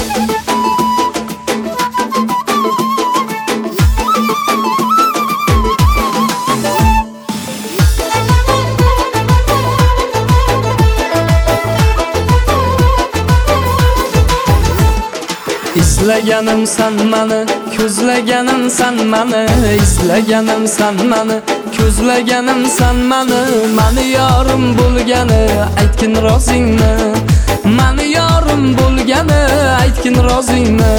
İzlaganim san mani, ko'zlaganim san mani, izlaganim san mani, ko'zlaganim san mani, mani yorim bo'lgani aytgin rozingni, mani yorim bo'lgani aytgin rozingni.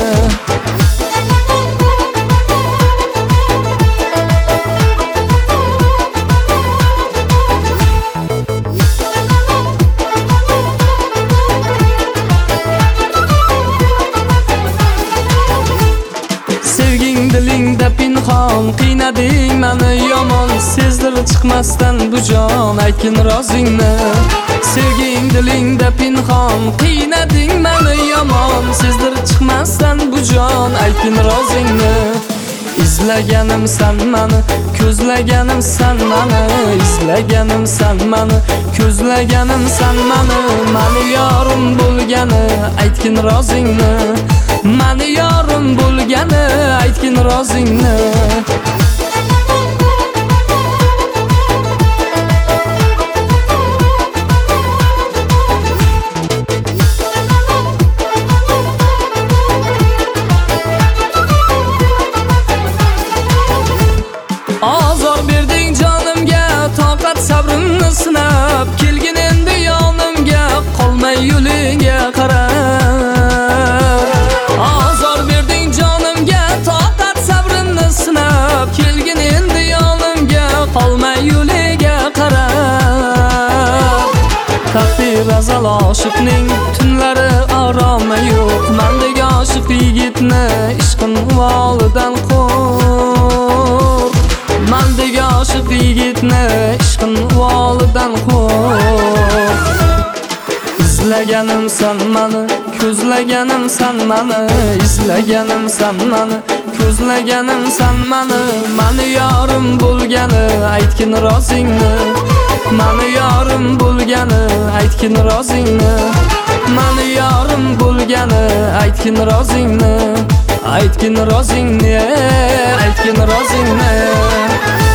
Dilingda pinhon qiynading mani yomon, sezdirib chiqmasdan bu jon aytgin rozingni. Sevging dilingda pinhon qiynading mani yomon, sezdirib chiqmasdan bu jon aytgin rozingni. İzlaganim san mani, ko'zlaganim san mani, izlaganim san mani, ko'zlaganim san mani, mani yorim bo'lgani aytgin rozingni, mani yorim bo'lgani aytgin rozingni. Azor berding jonimga, toqat sabrimni sinab, kelgin endi yonimga, qolmay yo'lingga qara. Azor berding jonimga, toqat sabrimni sinab, kelgin endi yonimga, qolmay yo'liga qara. Taqdir azal oshiqning tunlari oromi yo'q, mendek oshiq yigitni ishqin volidan qo'rq. Mendek oshiq yigitni ishqin volidan qo'rq. İzlaganim san mani, ko'zlaganim san mani, izlaganim san mani, ko'zlaganim san mani, mani yorim bo'lgani aytgin rozingni, mani yorim bo'lgani aytgin rozingni, mani yorim bo'lgani aytgin rozingni, aytgin rozingni, aytgin rozingni.